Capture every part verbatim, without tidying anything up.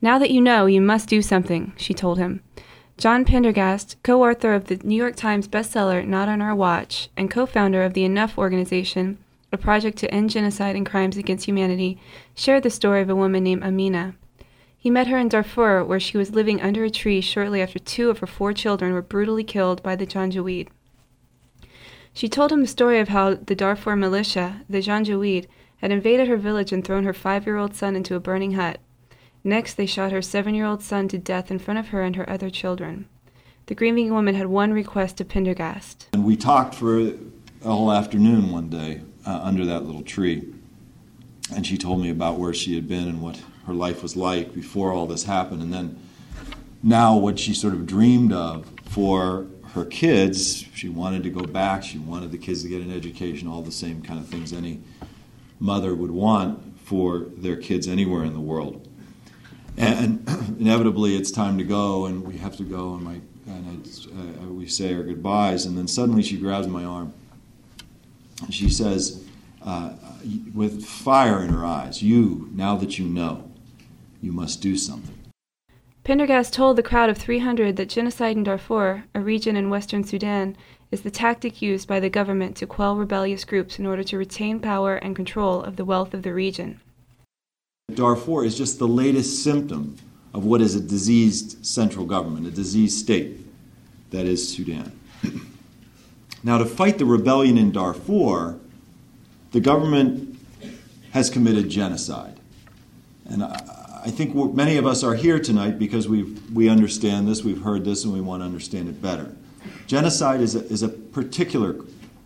Now that you know, you must do something, she told him. John Pendergast, co-author of the New York Times bestseller Not on Our Watch and co-founder of the Enough organization, a project to end genocide and crimes against humanity, shared the story of a woman named Amina. He met her in Darfur, where she was living under a tree shortly after two of her four children were brutally killed by the Janjaweed. She told him the story of how the Darfur militia, the Janjaweed, had invaded her village and thrown her five-year-old son into a burning hut. Next, they shot her seven-year-old son to death in front of her and her other children. The grieving woman had one request of Pendergast. And we talked for a whole afternoon one day uh, under that little tree. And she told me about where she had been and what her life was like before all this happened. And then now what she sort of dreamed of for her kids. She wanted to go back. She wanted the kids to get an education, all the same kind of things any mother would want for their kids anywhere in the world. And inevitably, it's time to go, and we have to go, and, my, and I, uh, we say our goodbyes. And then suddenly she grabs my arm, and she says, uh, with fire in her eyes, "You, now that you know, you must do something." Pendergast told the crowd of three hundred that genocide in Darfur, a region in western Sudan, is the tactic used by the government to quell rebellious groups in order to retain power and control of the wealth of the region. Darfur is just the latest symptom of what is a diseased central government, a diseased state that is Sudan. Now, to fight the rebellion in Darfur, the government has committed genocide. And I, I think many of us are here tonight because we we understand this, we've heard this, and we want to understand it better. Genocide is a, is a particular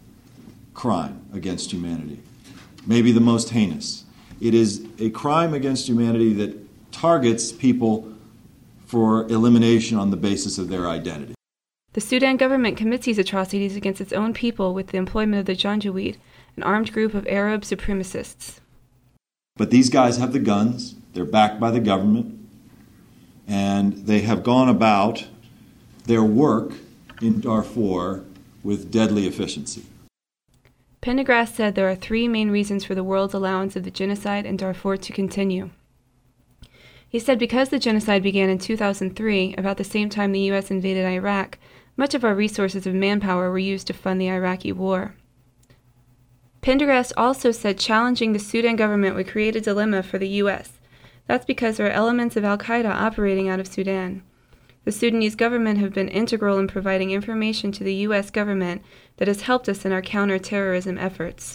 crime against humanity, maybe the most heinous. It is a crime against humanity that targets people for elimination on the basis of their identity. The Sudan government commits these atrocities against its own people with the employment of the Janjaweed, an armed group of Arab supremacists. But these guys have the guns, they're backed by the government, and they have gone about their work in Darfur with deadly efficiency. Pendergast said there are three main reasons for the world's allowance of the genocide in Darfur to continue. He said because the genocide began in two thousand three, about the same time the U S invaded Iraq, much of our resources of manpower were used to fund the Iraqi war. Pendergast also said challenging the Sudan government would create a dilemma for the U S. That's because there are elements of al-Qaeda operating out of Sudan. The Sudanese government have been integral in providing information to the U S government that has helped us in our counter-terrorism efforts.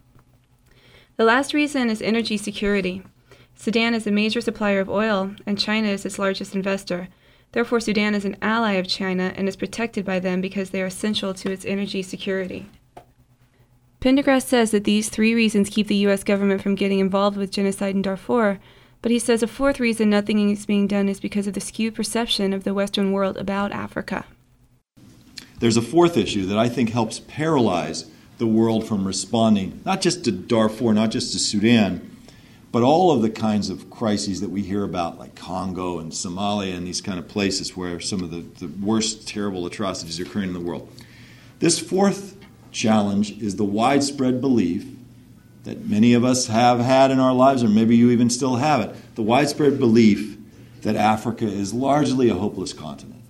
The last reason is energy security. Sudan is a major supplier of oil, and China is its largest investor. Therefore, Sudan is an ally of China and is protected by them because they are essential to its energy security. Pendergast says that these three reasons keep the U S government from getting involved with genocide in Darfur, but he says a fourth reason nothing is being done is because of the skewed perception of the Western world about Africa. There's a fourth issue that I think helps paralyze the world from responding, not just to Darfur, not just to Sudan, but all of the kinds of crises that we hear about, like Congo and Somalia and these kind of places where some of the, the worst terrible atrocities are occurring in the world. This fourth challenge is the widespread belief that many of us have had in our lives, or maybe you even still have it, the widespread belief that Africa is largely a hopeless continent.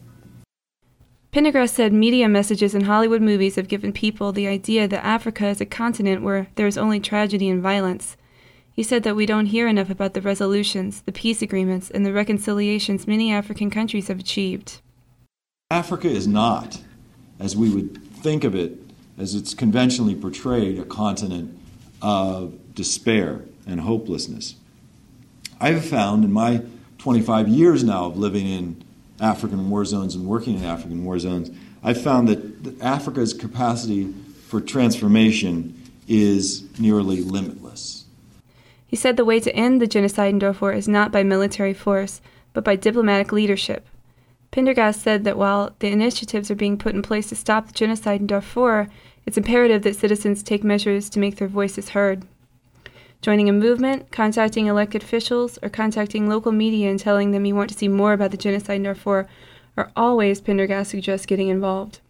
Pendergast said media messages and Hollywood movies have given people the idea that Africa is a continent where there is only tragedy and violence. He said that we don't hear enough about the resolutions, the peace agreements, and the reconciliations many African countries have achieved. Africa is not, as we would think of it, as it's conventionally portrayed, a continent of despair and hopelessness. I've found in my twenty-five years now of living in African war zones and working in African war zones, I've found that, that Africa's capacity for transformation is nearly limitless. He said the way to end the genocide in Darfur is not by military force, but by diplomatic leadership. Pendergast said that while the initiatives are being put in place to stop the genocide in Darfur, it's imperative that citizens take measures to make their voices heard. Joining a movement, contacting elected officials, or contacting local media and telling them you want to see more about the genocide in Darfur are all ways Pendergast suggests getting involved.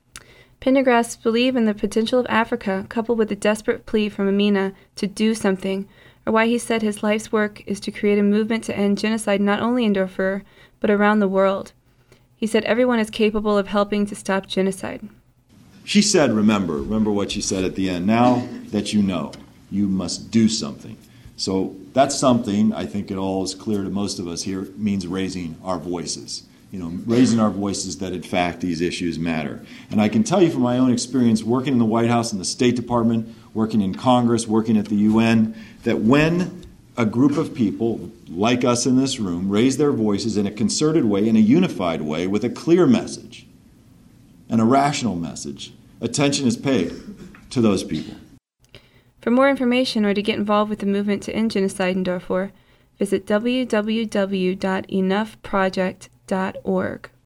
Pendergast believes in the potential of Africa, coupled with the desperate plea from Amina to do something, or why he said his life's work is to create a movement to end genocide not only in Darfur, but around the world. He said everyone is capable of helping to stop genocide. She said, remember, remember what she said at the end, now that you know, you must do something. So that's something, I think it all is clear to most of us here, means raising our voices. You know, raising our voices that, in fact, these issues matter. And I can tell you from my own experience working in the White House and the State Department, working in Congress, working at the U N, that when a group of people like us in this room raise their voices in a concerted way, in a unified way, with a clear message and a rational message, attention is paid to those people. For more information or to get involved with the movement to end genocide in Darfur, visit w w w dot enough project dot org.